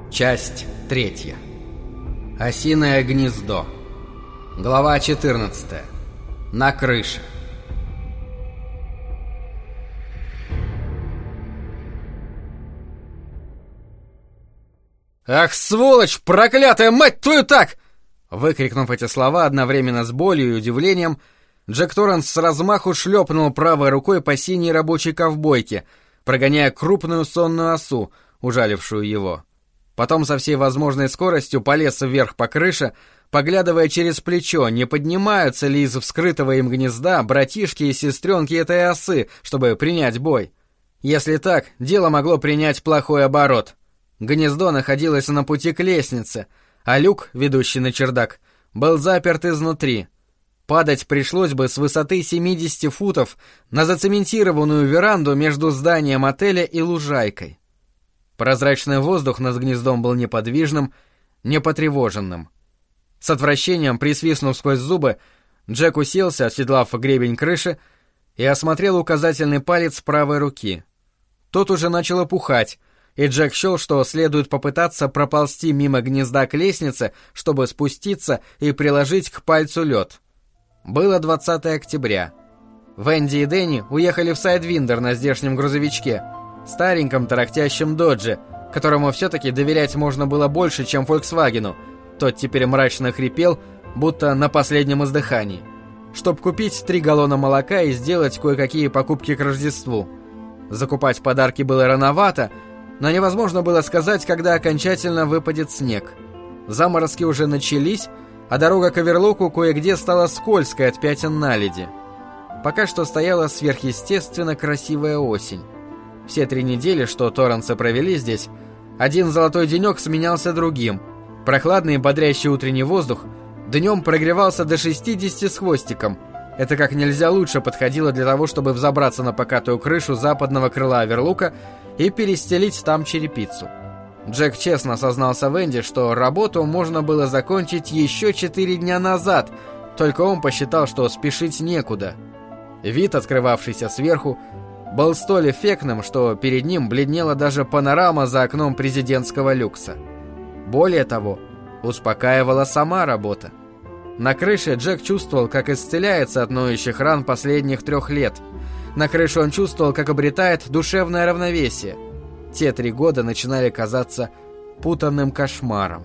Часть 3. Осиное гнездо. Глава 14. На крыше. «Ах, сволочь! Проклятая мать твою так!» Выкрикнув эти слова одновременно с болью и удивлением, Джек Торренс с размаху шлепнул правой рукой по синей рабочей ковбойке, прогоняя крупную сонную осу, ужалившую его. Потом со всей возможной скоростью полез вверх по крыше, поглядывая через плечо, не поднимаются ли из вскрытого им гнезда братишки и сестренки этой осы, чтобы принять бой. Если так, дело могло принять плохой оборот. Гнездо находилось на пути к лестнице, а люк, ведущий на чердак, был заперт изнутри. Падать пришлось бы с высоты 70 футов на зацементированную веранду между зданием отеля и лужайкой. Прозрачный воздух над гнездом был неподвижным, непотревоженным. С отвращением, присвистнув сквозь зубы, Джек уселся, оседлав гребень крыши, и осмотрел указательный палец правой руки. Тот уже начал опухать, и Джек счел, что следует попытаться проползти мимо гнезда к лестнице, чтобы спуститься и приложить к пальцу лед. Было 20 октября. Венди и Дэнни уехали в Сайдвиндер на здешнем грузовичке, стареньком тарахтящем додже, которому все-таки доверять можно было больше, чем Фольксвагену. Тот теперь мрачно хрипел, будто на последнем издыхании. Чтоб купить 3 галлона молока и сделать кое-какие покупки к Рождеству. Закупать подарки было рановато, но невозможно было сказать, когда окончательно выпадет снег. Заморозки уже начались, а дорога к Оверлоку кое-где стала скользкой от пятен наледи. Пока что стояла сверхъестественно красивая осень. Все 3 недели, что Торренсы провели здесь, один золотой денек сменялся другим. Прохладный и бодрящий утренний воздух днем прогревался до 60 с хвостиком. Это как нельзя лучше подходило для того, чтобы взобраться на покатую крышу западного крыла Оверлука и перестелить там черепицу. Джек честно сознался Венди, что работу можно было закончить еще 4 дня назад, только он посчитал, что спешить некуда. Вид, открывавшийся сверху, был столь эффектным, что перед ним бледнела даже панорама за окном президентского люкса. Более того, успокаивала сама работа. На крыше Джек чувствовал, как исцеляется от ноющих ран последних 3 лет. На крыше он чувствовал, как обретает душевное равновесие. Те 3 года начинали казаться путанным кошмаром.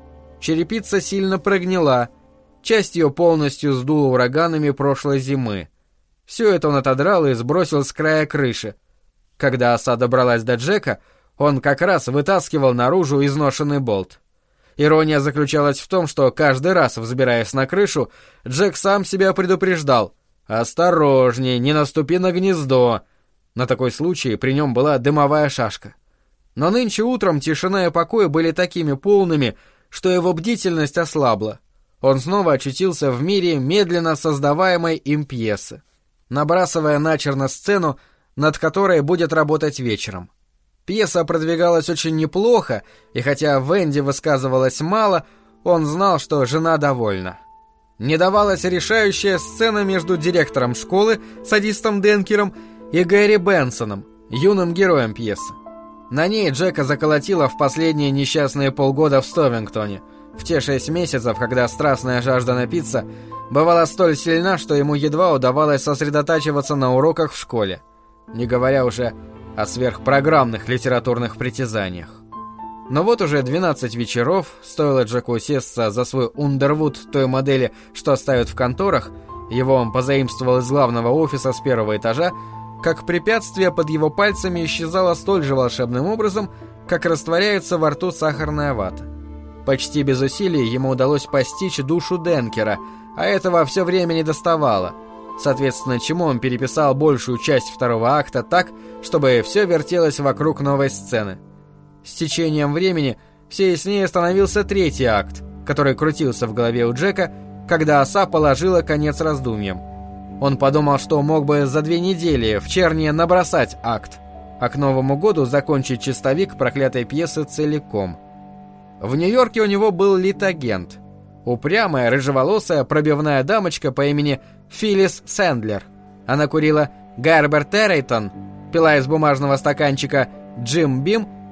Черепица сильно прогнила, часть ее полностью сдуло ураганами прошлой зимы. Все это он отодрал и сбросил с края крыши. Когда оса добралась до Джека, он как раз вытаскивал наружу изношенный болт. Ирония заключалась в том, что каждый раз, взбираясь на крышу, Джек сам себя предупреждал: «Осторожней, не наступи на гнездо». На такой случай при нем была дымовая шашка. Но нынче утром тишина и покой были такими полными, что его бдительность ослабла. Он снова очутился в мире медленно создаваемой им пьесы, набрасывая начерно сцену, над которой будет работать вечером. Пьеса продвигалась очень неплохо, и хотя Венди высказывалась мало, он знал, что жена довольна. Не давалась решающая сцена между директором школы, садистом Денкером, и Гэри Бенсоном, юным героем пьесы. На ней Джека заколотило в последние несчастные полгода в Стовингтоне, в те 6 месяцев, когда страстная жажда напиться бывала столь сильна, что ему едва удавалось сосредотачиваться на уроках в школе, не говоря уже о сверхпрограммных литературных притязаниях. Но вот уже 12 вечеров, стоило Джеку усесться за свой Ундервуд той модели, что ставят в конторах, его он позаимствовал из главного офиса с 1-го этажа, как препятствие под его пальцами исчезало столь же волшебным образом, как растворяется во рту сахарная вата. Почти без усилий ему удалось постичь душу Денкера, а этого все время не доставало, соответственно чему он переписал большую часть 2-го акта так, чтобы все вертелось вокруг новой сцены. С течением времени все яснее становился 3-й акт, который крутился в голове у Джека, когда оса положила конец раздумьям. Он подумал, что мог бы за 2 недели в Черне набросать акт, а к Новому году закончить чистовик проклятой пьесы целиком. В Нью-Йорке у него был литагент, упрямая, рыжеволосая, пробивная дамочка по имени Филлис Сэндлер. Она курила Герберт Эррейтон, пила из бумажного стаканчика Джим Бим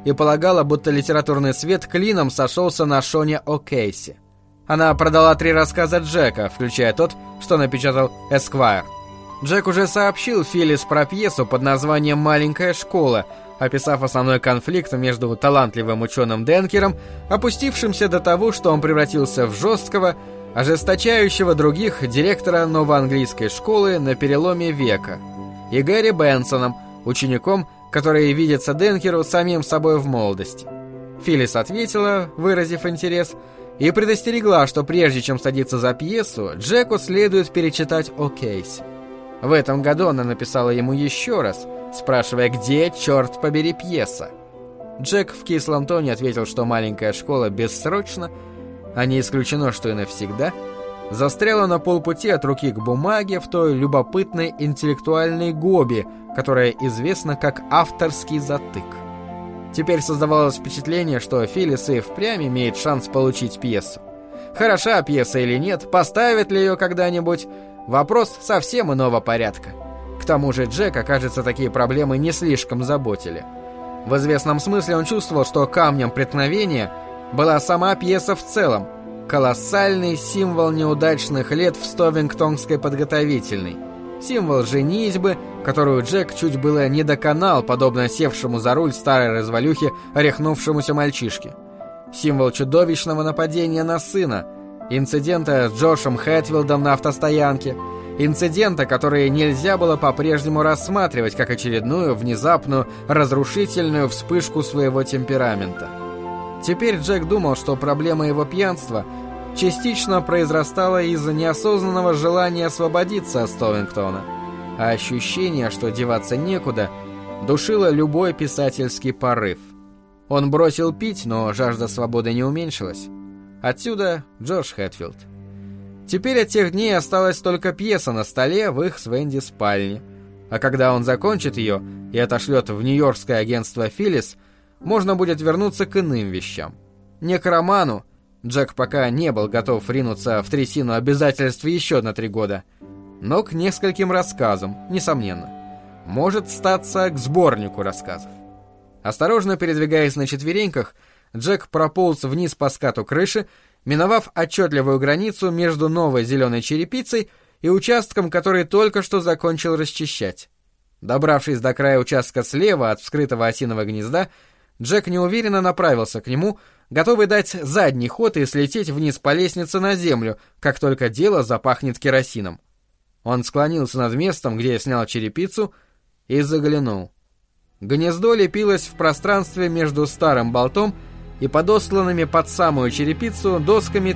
и полагала, будто литературный свет клином сошелся на Шоне О'Кейси. Она продала 3 рассказа Джека, включая тот, что напечатал Esquire. Джек уже сообщил Филлис про пьесу под названием «Маленькая школа», описав основной конфликт между талантливым ученым Денкером, опустившимся до того, что он превратился в жесткого, ожесточающего других директора новоанглийской школы на переломе века, и Гэри Бенсоном, учеником, который видится Денкеру самим собой в молодости. Филлис ответила, выразив интерес, и предостерегла, что прежде чем садиться за пьесу, Джеку следует перечитать О'Кейси. В этом году она написала ему еще раз, спрашивая, где, черт побери, пьеса. Джек в кислом тоне ответил, что «Маленькая школа» бессрочно, а не исключено, что и навсегда, застряла на полпути от руки к бумаге в той любопытной интеллектуальной гобе, которая известна как авторский затык. Теперь создавалось впечатление, что Филлис и впрямь имеет шанс получить пьесу. Хороша пьеса или нет, поставят ли ее когда-нибудь – вопрос совсем иного порядка. К тому же Джека, кажется, такие проблемы не слишком заботили. В известном смысле он чувствовал, что камнем преткновения была сама пьеса в целом, колоссальный символ неудачных лет в Стовингтонской подготовительной, символ женитьбы, которую Джек чуть было не доконал, подобно севшему за руль старой развалюхи рехнувшемуся мальчишке, символ чудовищного нападения на сына, инцидента с Джошем Хэтфилдом на автостоянке, инцидента, который нельзя было по-прежнему рассматривать как очередную, внезапную, разрушительную вспышку своего темперамента. Теперь Джек думал, что проблема его пьянства частично произрастала из-за неосознанного желания освободиться от Стовингтона, а ощущение, что деваться некуда, душило любой писательский порыв. Он бросил пить, но жажда свободы не уменьшилась. Отсюда Джош Хэтфилд. Теперь от тех дней осталась только пьеса на столе в их с Венди спальне. А когда он закончит ее и отошлет в нью-йоркское агентство Филлис, можно будет вернуться к иным вещам. Не к роману, Джек пока не был готов ринуться в трясину обязательств еще на 3 года, но к нескольким рассказам, несомненно. Может статься к сборнику рассказов. Осторожно передвигаясь на четвереньках, Джек прополз вниз по скату крыши, миновав отчетливую границу между новой зеленой черепицей и участком, который только что закончил расчищать. Добравшись до края участка слева от вскрытого осиного гнезда, Джек неуверенно направился к нему, готовый дать задний ход и слететь вниз по лестнице на землю, как только дело запахнет керосином. Он склонился над местом, где снял черепицу, и заглянул. Гнездо лепилось в пространстве между старым болтом и подосланными под самую черепицу досками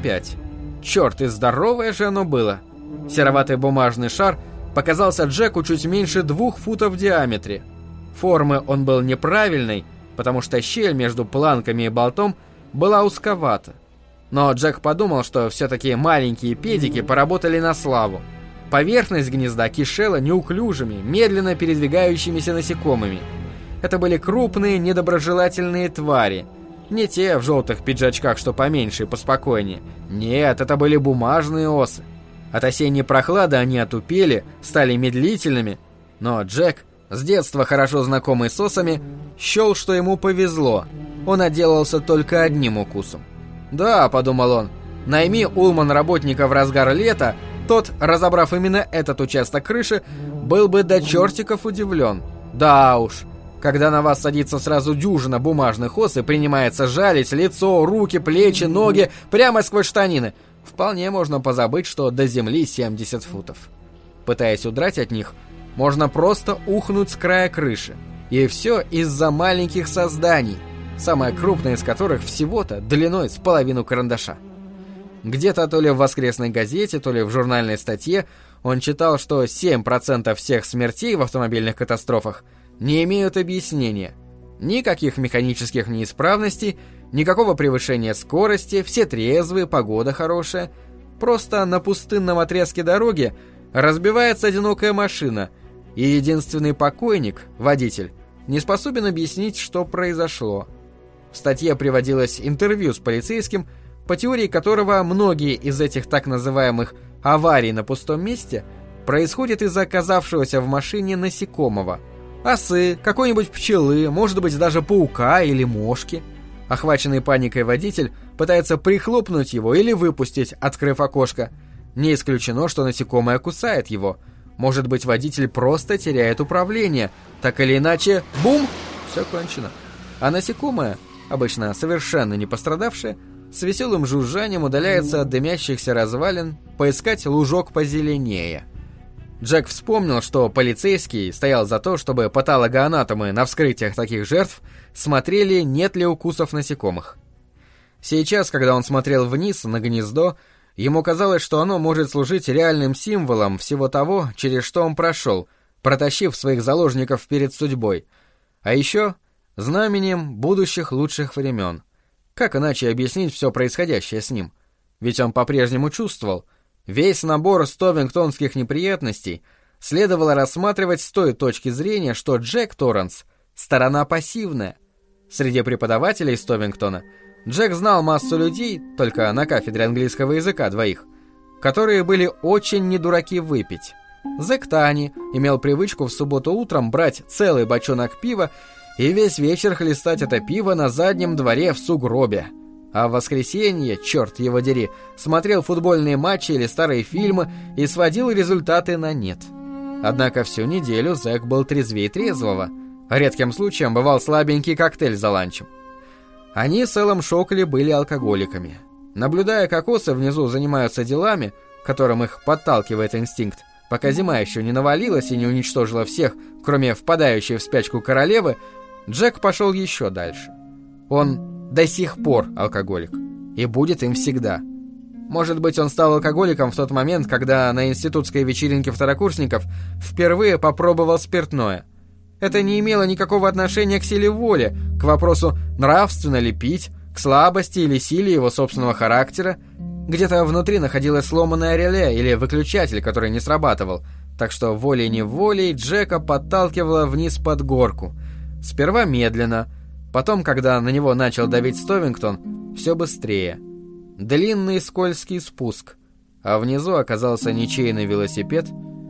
3х5. Черт, и здоровое же оно было! Сероватый бумажный шар показался Джеку чуть меньше 2 футов в диаметре. Формы он был неправильной, потому что щель между планками и болтом была узковата. Но Джек подумал, что все-таки маленькие педики поработали на славу. Поверхность гнезда кишела неуклюжими, медленно передвигающимися насекомыми. Это были крупные, недоброжелательные твари. Не те в желтых пиджачках, что поменьше и поспокойнее. Нет, это были бумажные осы. От осенней прохлады они отупели, стали медлительными. Но Джек, с детства хорошо знакомый с осами, счел, что ему повезло. Он отделался только одним укусом. «Да», — подумал он, — «найми Улман работника в разгар лета, тот, разобрав именно этот участок крыши, был бы до чертиков удивлен. Да уж, когда на вас садится сразу дюжина бумажных ос и принимается жалить лицо, руки, плечи, ноги прямо сквозь штанины, вполне можно позабыть, что до земли 70 футов. Пытаясь удрать от них, можно просто ухнуть с края крыши. И все из-за маленьких созданий, самое крупное из которых всего-то длиной с половину карандаша. Где-то то ли в воскресной газете, то ли в журнальной статье он читал, что 7% всех смертей в автомобильных катастрофах не имеют объяснения. Никаких механических неисправностей, никакого превышения скорости, все трезвые, погода хорошая. Просто на пустынном отрезке дороги разбивается одинокая машина, и единственный покойник, водитель, не способен объяснить, что произошло. В статье приводилось интервью с полицейским, по теории которого многие из этих так называемых «аварий на пустом месте» происходят из-за оказавшегося в машине насекомого. Осы, какой-нибудь пчелы, может быть даже паука или мошки. Охваченный паникой водитель пытается прихлопнуть его или выпустить, открыв окошко. Не исключено, что насекомое кусает его. Может быть, водитель просто теряет управление. Так или иначе, бум! Все кончено. А насекомое, обычно совершенно не пострадавшее, с веселым жужжанием удаляется от дымящихся развалин поискать лужок позеленее. Джек вспомнил, что полицейский стоял за то, чтобы патологоанатомы на вскрытиях таких жертв смотрели, нет ли укусов насекомых. Сейчас, когда он смотрел вниз на гнездо, ему казалось, что оно может служить реальным символом всего того, через что он прошел, протащив своих заложников перед судьбой, а еще знаменем будущих лучших времен. Как иначе объяснить все происходящее с ним? Ведь он по-прежнему чувствовал, весь набор стовингтонских неприятностей следовало рассматривать с той точки зрения, что Джек Торренс — сторона пассивная. Среди преподавателей Стовингтона Джек знал массу людей, только на кафедре английского языка 2, которые были очень недураки выпить. Зэк Тани имел привычку в субботу утром брать целый бочонок пива и весь вечер хлестать это пиво на заднем дворе в сугробе. А в воскресенье, черт его дери, смотрел футбольные матчи или старые фильмы и сводил результаты на нет. Однако всю неделю Зэк был трезвее трезвого. Редким случаем бывал слабенький коктейль за ланчем. Они с Эллом Шокли были алкоголиками. Наблюдая, как осы внизу занимаются делами, которым их подталкивает инстинкт, пока зима еще не навалилась и не уничтожила всех, кроме впадающей в спячку королевы, Джек пошел еще дальше. Он до сих пор алкоголик. И будет им всегда. Может быть, он стал алкоголиком в тот момент, когда на институтской вечеринке второкурсников впервые попробовал спиртное. Это не имело никакого отношения к силе воли, к вопросу, нравственно ли пить, к слабости или силе его собственного характера. Где-то внутри находилось сломанное реле или выключатель, который не срабатывал, так что волей-неволей Джека подталкивало вниз под горку. Сперва медленно, потом, когда на него начал давить Стовингтон, все быстрее. Длинный скользкий спуск, а внизу оказался ничейный велосипед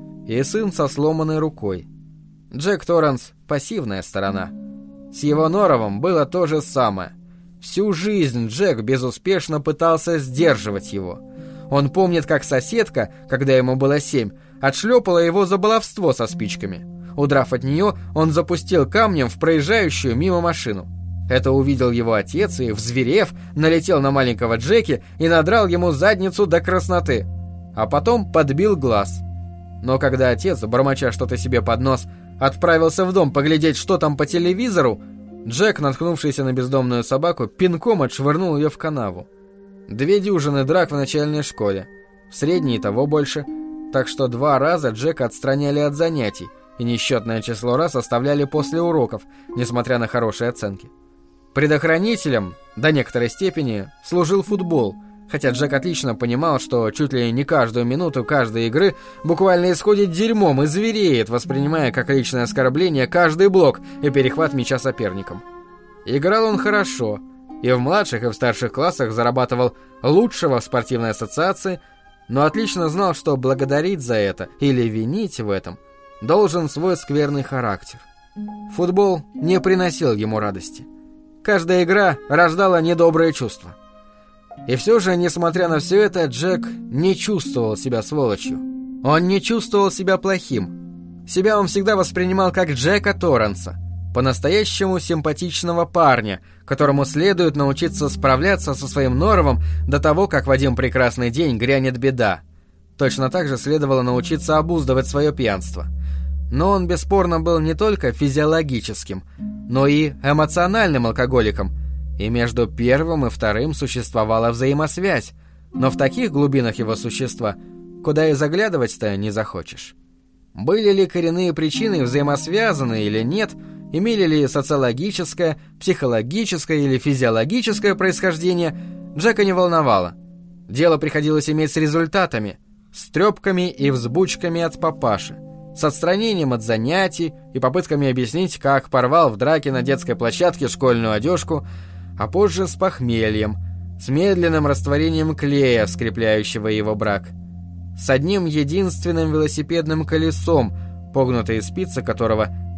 и сын со сломанной рукой. Джек Торренс — пассивная сторона. С его норовом было то же самое. Всю жизнь Джек безуспешно пытался сдерживать его. Он помнит, как соседка, когда ему было 7, отшлепала его за баловство со спичками. Удрав от нее, он запустил камнем в проезжающую мимо машину. Это увидел его отец и, взверев, налетел на маленького Джеки и надрал ему задницу до красноты, а потом подбил глаз. Но когда отец, бормоча что-то себе под нос, отправился в дом поглядеть, что там по телевизору, Джек, наткнувшийся на бездомную собаку, пинком отшвырнул ее в канаву. 2 дюжины драк в начальной школе, в средней того больше, так что 2 раза Джека отстраняли от занятий, и несчетное число раз оставляли после уроков, несмотря на хорошие оценки. Предохранителем, до некоторой степени, служил футбол, хотя Джек отлично понимал, что чуть ли не каждую минуту каждой игры буквально исходит дерьмом и звереет, воспринимая как личное оскорбление каждый блок и перехват мяча соперником. Играл он хорошо, и в младших и в старших классах зарабатывал лучшего в спортивной ассоциации, но отлично знал, что благодарить за это или винить в этом должен свой скверный характер. Футбол не приносил ему радости. Каждая игра рождала недобрые чувства. И все же, несмотря на все это, Джек не чувствовал себя сволочью. Он не чувствовал себя плохим. Себя он всегда воспринимал как Джека Торренса, по-настоящему симпатичного парня, которому следует научиться справляться со своим норовом до того, как в один прекрасный день грянет беда. Точно так же следовало научиться обуздывать свое пьянство. Но он бесспорно был не только физиологическим, но и эмоциональным алкоголиком, и между первым и вторым существовала взаимосвязь, но в таких глубинах его существа, куда и заглядывать-то не захочешь. Были ли коренные причины взаимосвязаны или нет, имели ли социологическое, психологическое или физиологическое происхождение, Джека не волновало. Дело приходилось иметь с результатами, с трёпками и взбучками от папаши, с отстранением от занятий и попытками объяснить, как порвал в драке на детской площадке школьную одежку, а позже с похмельем, с медленным растворением клея, скрепляющего его брак, с одним единственным велосипедным колесом, погнутые спицы которого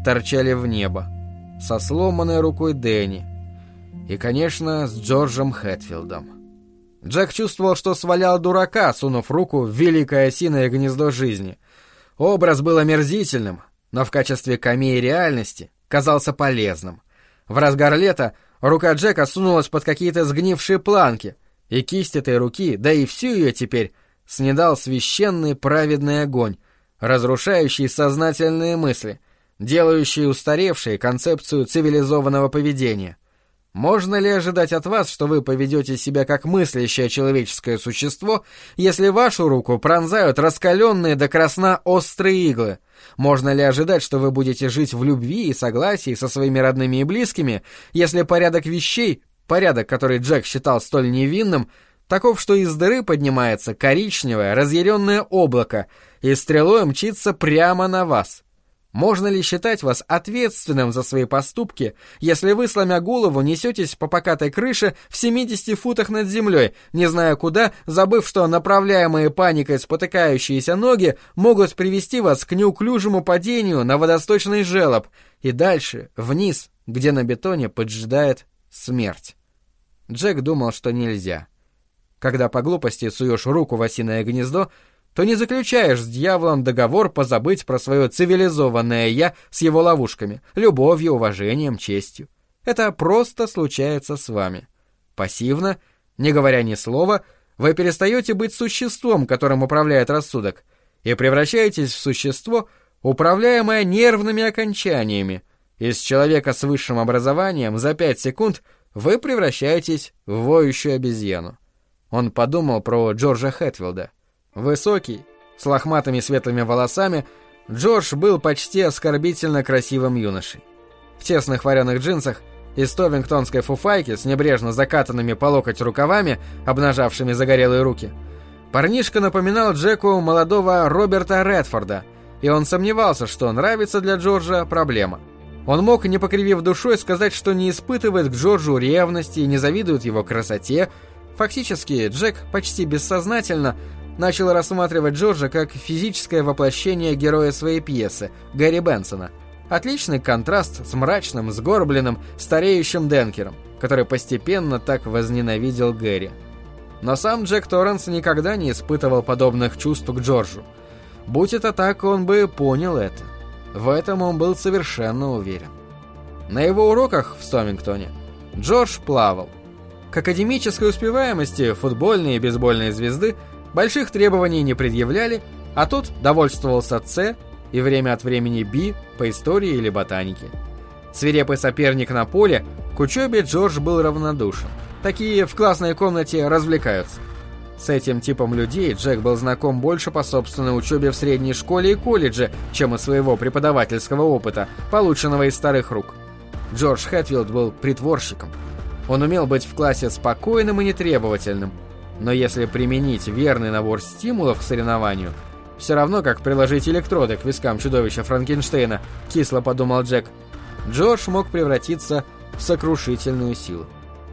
торчали в небо, со сломанной рукой Дэнни и, конечно, с Джорджем Хэтфилдом. Джек чувствовал, что свалял дурака, сунув руку в великое осиное гнездо жизни. Образ был омерзительным, но в качестве камеи реальности казался полезным. В разгар лета рука Джека сунулась под какие-то сгнившие планки, и кисть этой руки, да и всю ее теперь, снедал священный праведный огонь, разрушающий сознательные мысли, делающий устаревшей концепцию цивилизованного поведения. Можно ли ожидать от вас, что вы поведете себя как мыслящее человеческое существо, если вашу руку пронзают раскаленные до красна острые иглы? Можно ли ожидать, что вы будете жить в любви и согласии со своими родными и близкими, если порядок вещей, порядок, который Джек считал столь невинным, таков, что из дыры поднимается коричневое, разъяренное облако и стрелой мчится прямо на вас? Можно ли считать вас ответственным за свои поступки, если вы, сломя голову, несетесь по покатой крыше в 70 футах над землей, не зная куда, забыв, что направляемые паникой спотыкающиеся ноги могут привести вас к неуклюжему падению на водосточный желоб и дальше, вниз, где на бетоне поджидает смерть? Джек думал, что нельзя. Когда по глупости суешь руку в осиное гнездо, то не заключаешь с дьяволом договор позабыть про свое цивилизованное «я» с его ловушками, любовью, уважением, честью. Это просто случается с вами. Пассивно, не говоря ни слова, вы перестаете быть существом, которым управляет рассудок, и превращаетесь в существо, управляемое нервными окончаниями. Из человека с высшим образованием за 5 секунд вы превращаетесь в воющую обезьяну. Он подумал про Джорджа Хэтфилда. Высокий, с лохматыми светлыми волосами, Джордж был почти оскорбительно красивым юношей. В тесных вареных джинсах и стовингтонской фуфайке с небрежно закатанными по локоть рукавами, обнажавшими загорелые руки, парнишка напоминал Джеку молодого Роберта Редфорда, и он сомневался, что нравится для Джорджа проблема. Он мог, не покривив душой, сказать, что не испытывает к Джорджу ревности и не завидует его красоте. Фактически, Джек почти бессознательно начал рассматривать Джорджа как физическое воплощение героя своей пьесы, Гэри Бенсона. Отличный контраст с мрачным, сгорбленным, стареющим Денкером, который постепенно так возненавидел Гэри. Но сам Джек Торренс никогда не испытывал подобных чувств к Джорджу. Будь это так, он бы понял это. В этом он был совершенно уверен. На его уроках в Стовингтоне Джордж плавал. К академической успеваемости футбольные и бейсбольные звезды больших требований не предъявляли, а тот довольствовался С и время от времени Б по истории или ботанике. Свирепый соперник на поле, к учебе Джордж был равнодушен. Такие в классной комнате развлекаются. С этим типом людей Джек был знаком больше по собственной учебе в средней школе и колледже, чем из своего преподавательского опыта, полученного из старых рук. Джордж Хэтфилд был притворщиком. Он умел быть в классе спокойным и нетребовательным, но если применить верный набор стимулов к соревнованию, все равно как приложить электроды к вискам чудовища Франкенштейна, кисло подумал Джек, Джордж мог превратиться в сокрушительную силу.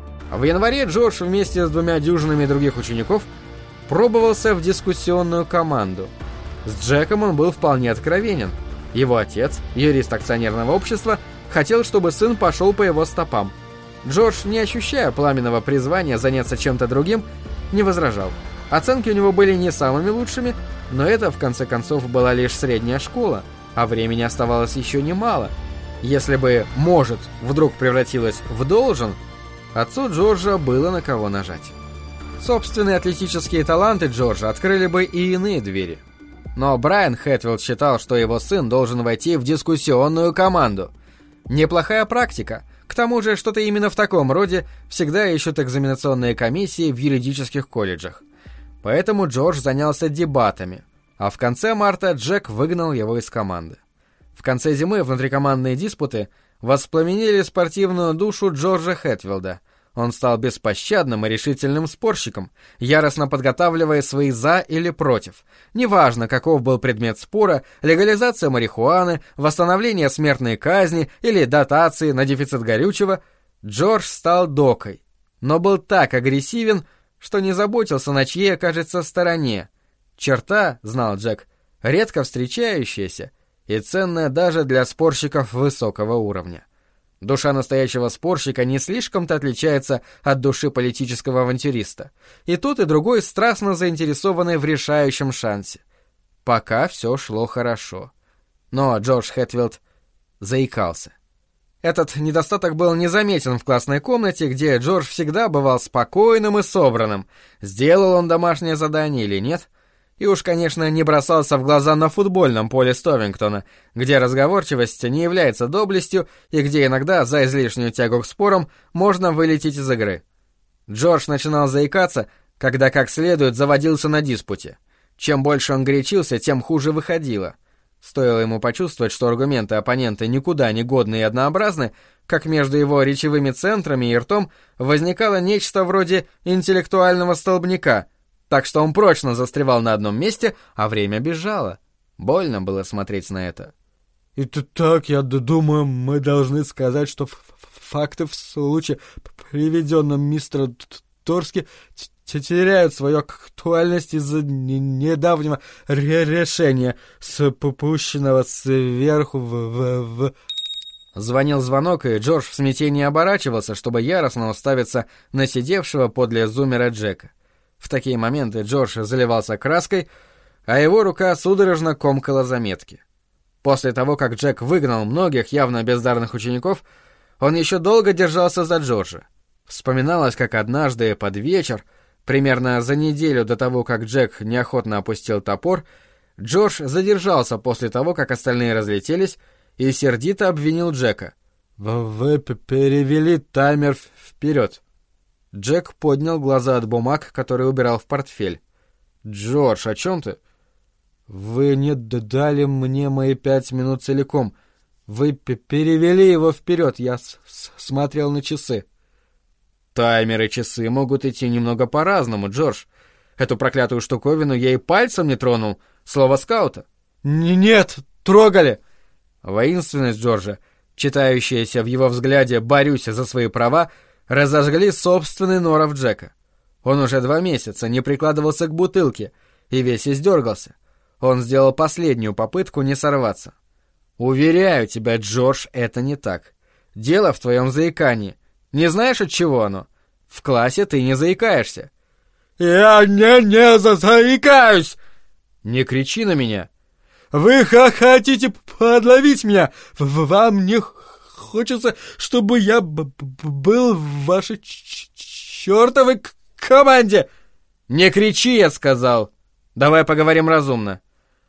В январе Джордж вместе с 2 дюжинами других учеников пробовался в дискуссионную команду. С Джеком он был вполне откровенен. Его отец, юрист акционерного общества, хотел, чтобы сын пошел по его стопам. Джордж, не ощущая пламенного призвания заняться чем-то другим, не возражал. Оценки у него были не самыми лучшими, но это, в конце концов, была лишь средняя школа, а времени оставалось еще немало. Если бы «может» вдруг превратилось в «должен», отцу Джорджа было на кого нажать. Собственные атлетические таланты Джорджа открыли бы и иные двери. Но Брайан Хэтфилд считал, что его сын должен войти в дискуссионную команду. Неплохая практика. К тому же, что-то именно в таком роде всегда ищут экзаменационные комиссии в юридических колледжах. Поэтому Джордж занялся дебатами, а в конце марта Джек выгнал его из команды. В конце зимы внутрикомандные диспуты воспламенили спортивную душу Джорджа Хэтфилда. Он стал беспощадным и решительным спорщиком, яростно подготавливая свои «за» или «против». Неважно, каков был предмет спора, легализация марихуаны, восстановление смертной казни или дотации на дефицит горючего, Джордж стал докой, но был так агрессивен, что не заботился, на чьей окажется стороне. Черта, знал Джек, редко встречающаяся и ценное даже для спорщиков высокого уровня. Душа настоящего спорщика не слишком-то отличается от души политического авантюриста. И тот, и другой страстно заинтересованы в решающем шансе. Пока все шло хорошо. Но Джордж Хэтфилд заикался. Этот недостаток был незаметен в классной комнате, где Джордж всегда бывал спокойным и собранным. Сделал он домашнее задание или нет? И уж, конечно, не бросался в глаза на футбольном поле Стовингтона, где разговорчивость не является доблестью и где иногда за излишнюю тягу к спорам можно вылететь из игры. Джордж начинал заикаться, когда как следует заводился на диспуте. Чем больше он горячился, тем хуже выходило. Стоило ему почувствовать, что аргументы оппонента никуда не годны и однообразны, как между его речевыми центрами и ртом возникало нечто вроде интеллектуального столбняка, так что он прочно застревал на одном месте, а время бежало. Больно было смотреть на это. «Итак, я думаю, мы должны сказать, что факты в случае, приведенном мистером Торски, теряют свою актуальность из-за недавнего решения, спущенного сверху в...» Звонил звонок, и Джордж в смятении оборачивался, чтобы яростно уставиться на сидевшего подле зумера Джека. В такие моменты Джордж заливался краской, а его рука судорожно комкала заметки. После того, как Джек выгнал многих явно бездарных учеников, он еще долго держался за Джорджа. Вспоминалось, как однажды под вечер, примерно за неделю до того, как Джек неохотно опустил топор, Джордж задержался после того, как остальные разлетелись, и сердито обвинил Джека. «Вы перевели таймер вперед». Джек поднял глаза от бумаг, которые убирал в портфель. «Джордж, о чем ты?» «Вы не дали мне мои 5 минут целиком. Вы перевели его вперед. Я смотрел на часы». «Таймеры и часы могут идти немного по-разному, Джордж. Эту проклятую штуковину я и пальцем не тронул. Слово скаута». «Нет, трогали». Воинственность Джорджа, читающаяся в его взгляде «борюсь за свои права», разожгли собственный норов Джека. Он уже 2 месяца не прикладывался к бутылке и весь издергался. Он сделал последнюю попытку не сорваться. «Уверяю тебя, Джордж, это не так. Дело в твоем заикании. Не знаешь, от чего оно? В классе ты не заикаешься». «Я не заикаюсь!» «Не кричи на меня!» «Вы хотите подловить меня? Вам не хочется, чтобы я был в вашей чертовой команде?» «Не кричи, я сказал! Давай поговорим разумно».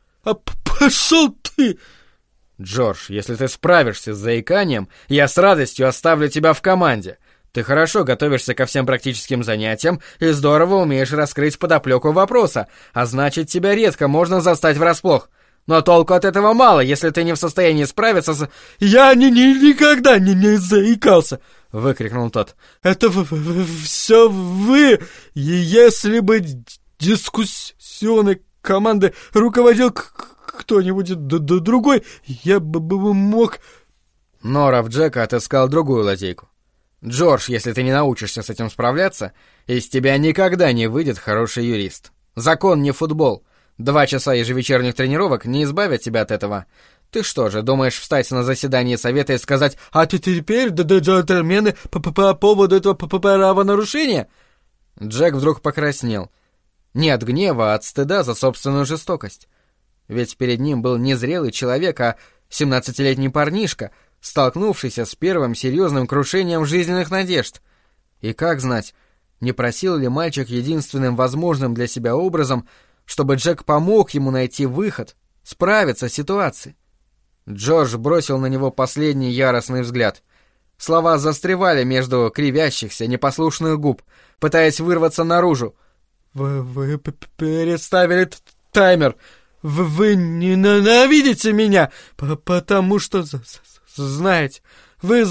Пошел ты!» «Джордж, если ты справишься с заиканием, я с радостью оставлю тебя в команде. Ты хорошо готовишься ко всем практическим занятиям и здорово умеешь раскрыть подоплеку вопроса, а значит, тебя редко можно застать врасплох. Но толку от этого мало, если ты не в состоянии справиться с...» «Я никогда не заикался!» — выкрикнул тот. «Это все вы! И если бы дискуссионной командой руководил кто-нибудь другой, я бы мог...» Норов Джека отыскал другую лазейку. «Джордж, если ты не научишься с этим справляться, из тебя никогда не выйдет хороший юрист. Закон не футбол. 2 часа ежевечерних тренировок не избавят тебя от этого. Ты что же, думаешь встать на заседании совета и сказать: «А ты теперь, джентльмены, по поводу этого правонарушения?» Джек вдруг покраснел. Не от гнева, а от стыда за собственную жестокость. Ведь перед ним был не зрелый человек, а 17-летний парнишка, столкнувшийся с первым серьезным крушением жизненных надежд. И как знать, не просил ли мальчик единственным возможным для себя образом, чтобы Джек помог ему найти выход, справиться с ситуацией? Джордж бросил на него последний яростный взгляд. Слова застревали между кривящихся, непослушных губ, пытаясь вырваться наружу. «Вы переставили таймер. Вы ненавидите меня, потому что знаете. Вы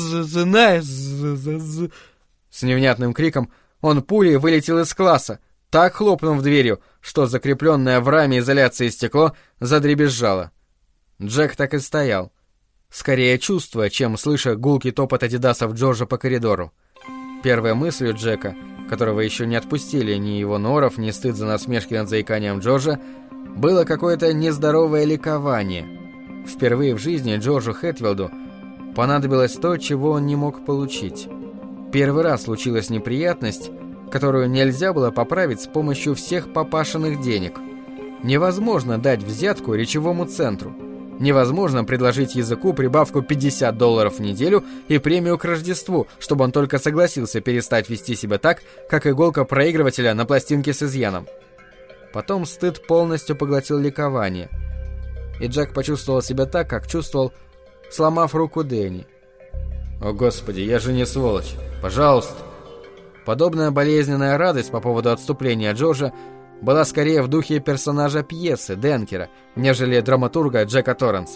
знаете...» С невнятным криком он пулей вылетел из класса, так хлопнув дверью, что закрепленное в раме изоляции стекло задребезжало. Джек так и стоял, скорее чувствуя, чем слыша гулкий топот адидасов Джорджа по коридору. Первой мыслью Джека, которого еще не отпустили ни его норов, ни стыд за насмешки над заиканием Джорджа, было какое-то нездоровое ликование. Впервые в жизни Джорджу Хэтфилду понадобилось то, чего он не мог получить. Первый раз случилась неприятность, которую нельзя было поправить с помощью всех папашиных денег. Невозможно дать взятку речевому центру. Невозможно предложить языку прибавку $50 в неделю и премию к Рождеству, чтобы он только согласился перестать вести себя так, как иголка проигрывателя на пластинке с изъяном. Потом стыд полностью поглотил ликование. И Джек почувствовал себя так, как чувствовал, сломав руку Дэнни. «О, Господи, я же не сволочь! Пожалуйста!» Подобная болезненная радость по поводу отступления Джорджа была скорее в духе персонажа пьесы Денкера, нежели драматурга Джека Торранса.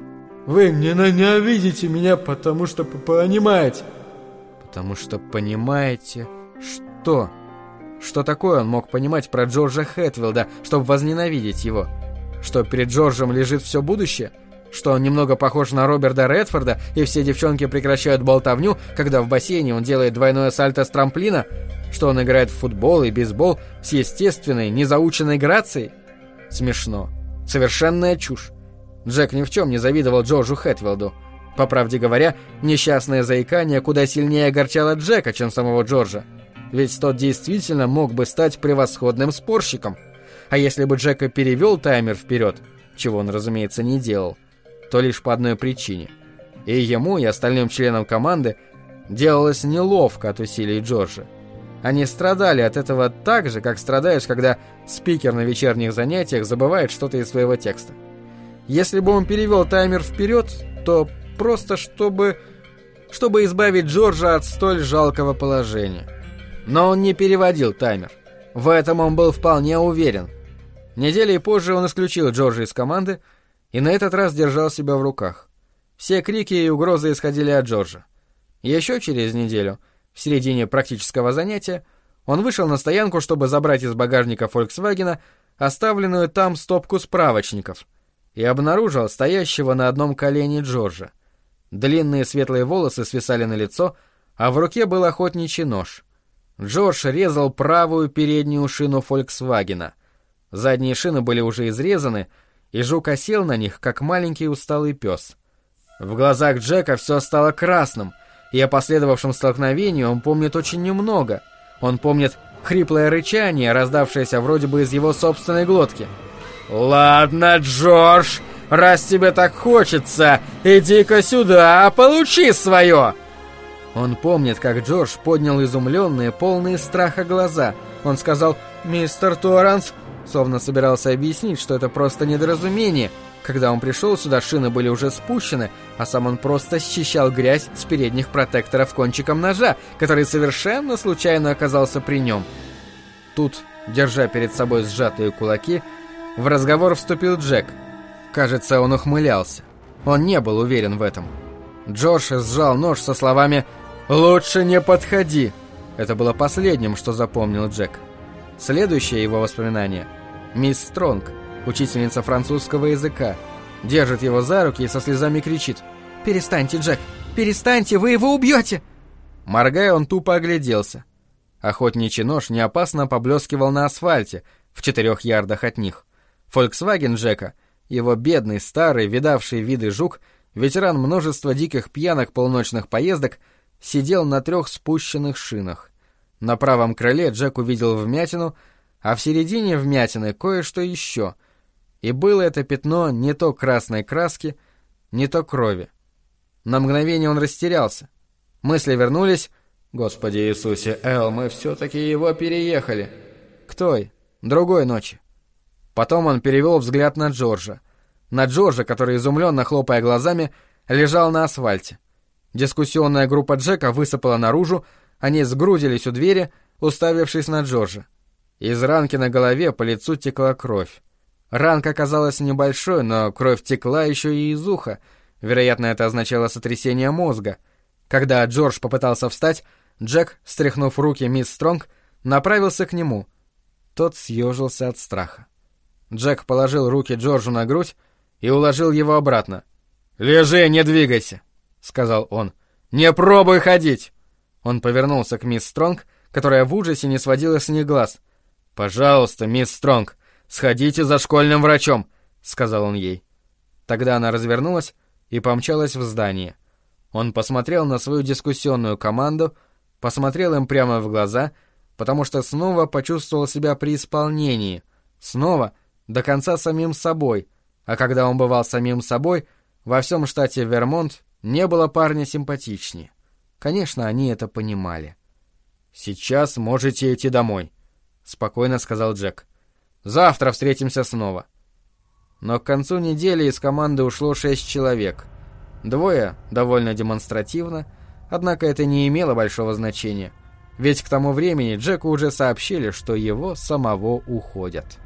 «Вы ненавидите меня, потому что понимаете». «Потому что понимаете что?» Что такое он мог понимать про Джорджа Хэтфилда, чтобы возненавидеть его? Что перед Джорджем лежит все будущее? Что он немного похож на Роберта Редфорда, и все девчонки прекращают болтовню, когда в бассейне он делает двойное сальто с трамплина? Что он играет в футбол и бейсбол с естественной, незаученной грацией? Смешно. Совершенная чушь. Джек ни в чем не завидовал Джорджу Хэтфилду. По правде говоря, несчастное заикание куда сильнее огорчало Джека, чем самого Джорджа. Ведь тот действительно мог бы стать превосходным спорщиком. А если бы Джека перевел таймер вперед, чего он, разумеется, не делал, то лишь по одной причине. И ему, и остальным членам команды делалось неловко от усилий Джорджа. Они страдали от этого так же, как страдаешь, когда спикер на вечерних занятиях забывает что-то из своего текста. Если бы он перевел таймер вперед, то просто чтобы избавить Джорджа от столь жалкого положения. Но он не переводил таймер. В этом он был вполне уверен. Неделей позже он исключил Джорджа из команды и на этот раз держал себя в руках. Все крики и угрозы исходили от Джорджа. Еще через неделю, в середине практического занятия, он вышел на стоянку, чтобы забрать из багажника Фольксвагена оставленную там стопку справочников, и обнаружил стоящего на одном колене Джорджа. Длинные светлые волосы свисали на лицо, а в руке был охотничий нож. Джордж резал правую переднюю шину Фольксвагена. Задние шины были уже изрезаны, и жук осел на них, как маленький усталый пес. В глазах Джека все стало красным, и о последовавшем столкновении он помнит очень немного. Он помнит хриплое рычание, раздавшееся вроде бы из его собственной глотки. «Ладно, Джордж, раз тебе так хочется, иди-ка сюда, получи свое!» Он помнит, как Джордж поднял изумленные, полные страха глаза. Он сказал «Мистер Торранс», словно собирался объяснить, что это просто недоразумение. Когда он пришел сюда, шины были уже спущены, а сам он просто счищал грязь с передних протекторов кончиком ножа, который совершенно случайно оказался при нем. Тут, держа перед собой сжатые кулаки, в разговор вступил Джек. Кажется, он ухмылялся. Он не был уверен в этом. Джордж сжал нож со словами «Лучше не подходи». Это было последним, что запомнил Джек. Следующее его воспоминание — мисс Стронг, учительница французского языка, держит его за руки и со слезами кричит: «Перестаньте, Джек! Перестаньте! Вы его убьете!» Моргая, он тупо огляделся. Охотничий нож неопасно поблескивал на асфальте, в 4 ярдах от них. Фольксваген Джека, его бедный, старый, видавший виды жук, ветеран множества диких пьянок полуночных поездок, сидел на 3 спущенных шинах. На правом крыле Джек увидел вмятину, а в середине вмятины кое-что еще. И было это пятно не то красной краски, не то крови. На мгновение он растерялся. Мысли вернулись. «Господи Иисусе, Эл, мы все-таки его переехали». К той, другой ночи. Потом он перевел взгляд на Джорджа. На Джорджа, который, изумленно хлопая глазами, лежал на асфальте. Дискуссионная группа Джека высыпала наружу, они сгрудились у двери, уставившись на Джорджа. Из ранки на голове по лицу текла кровь. Ранка казалась небольшой, но кровь текла еще и из уха. Вероятно, это означало сотрясение мозга. Когда Джордж попытался встать, Джек, стряхнув руки мисс Стронг, направился к нему. Тот съежился от страха. Джек положил руки Джорджу на грудь и уложил его обратно. «Лежи, не двигайся», — сказал он. «Не пробуй ходить!» Он повернулся к мисс Стронг, которая в ужасе не сводила с них глаз. «Пожалуйста, мисс Стронг, сходите за школьным врачом», — сказал он ей. Тогда она развернулась и помчалась в здание. Он посмотрел на свою дискуссионную команду, посмотрел им прямо в глаза, потому что снова почувствовал себя при исполнении, снова до конца самим собой, а когда он бывал самим собой, во всем штате Вермонт не было парня симпатичнее. Конечно, они это понимали. «Сейчас можете идти домой», — спокойно сказал Джек. «Завтра встретимся снова». Но к концу недели из команды ушло 6 человек. 2 довольно демонстративно, однако это не имело большого значения, ведь к тому времени Джеку уже сообщили, что его самого уходят.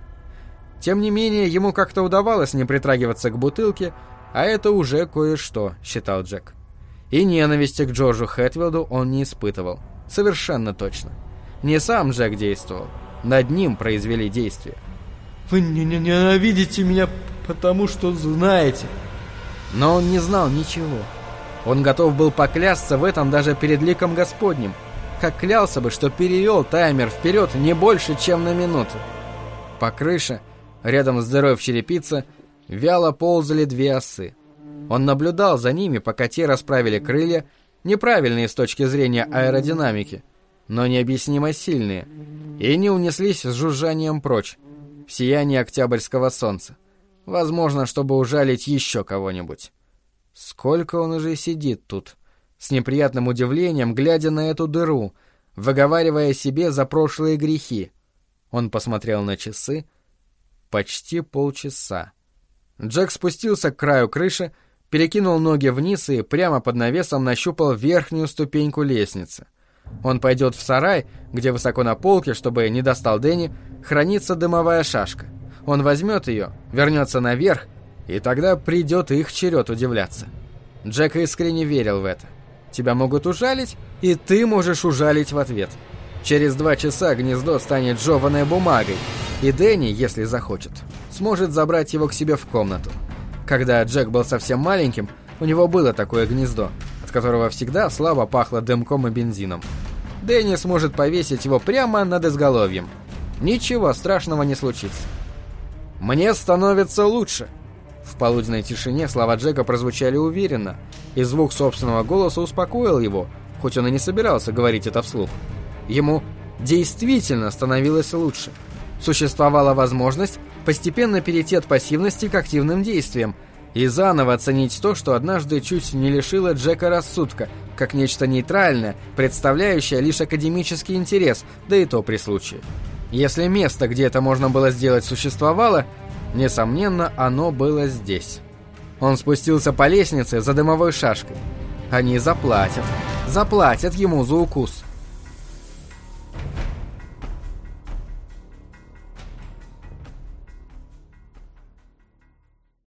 Тем не менее, ему как-то удавалось не притрагиваться к бутылке, а это уже кое-что, считал Джек. И ненависти к Джорджу Хэтфилду он не испытывал. Совершенно точно. Не сам Джек действовал. Над ним произвели действие. «Вы ненавидите меня, потому что знаете». Но он не знал ничего. Он готов был поклясться в этом даже перед ликом Господним. Как клялся бы, что перевел таймер вперед не больше, чем на минуту. По крыше, рядом с дырой в черепице, вяло ползали 2 осы. Он наблюдал за ними, пока те расправили крылья, неправильные с точки зрения аэродинамики, но необъяснимо сильные, и не унеслись с жужжанием прочь, в сиянии октябрьского солнца, возможно, чтобы ужалить еще кого-нибудь. Сколько он уже сидит тут, с неприятным удивлением, глядя на эту дыру, выговаривая себе за прошлые грехи. Он посмотрел на часы. Почти полчаса. Джек спустился к краю крыши, перекинул ноги вниз и прямо под навесом нащупал верхнюю ступеньку лестницы. Он пойдет в сарай, где высоко на полке, чтобы не достал Дэнни, хранится дымовая шашка. Он возьмет ее, вернется наверх, и тогда придет их черед удивляться. Джек искренне верил в это. Тебя могут ужалить, и ты можешь ужалить в ответ. Через 2 часа гнездо станет жеваной бумагой, и Дэнни, если захочет, сможет забрать его к себе в комнату. Когда Джек был совсем маленьким, у него было такое гнездо, от которого всегда слабо пахло дымком и бензином. Дэнни сможет повесить его прямо над изголовьем. Ничего страшного не случится. «Мне становится лучше». В полуденной тишине слова Джека прозвучали уверенно, и звук собственного голоса успокоил его, хоть он и не собирался говорить это вслух. Ему действительно становилось лучше. Существовала возможность постепенно перейти от пассивности к активным действиям и заново оценить то, что однажды чуть не лишило Джека рассудка, как нечто нейтральное, представляющее лишь академический интерес, да и то при случае. Если место, где это можно было сделать, существовало, несомненно, оно было здесь. Он спустился по лестнице за дымовой шашкой. Они заплатят ему за укус.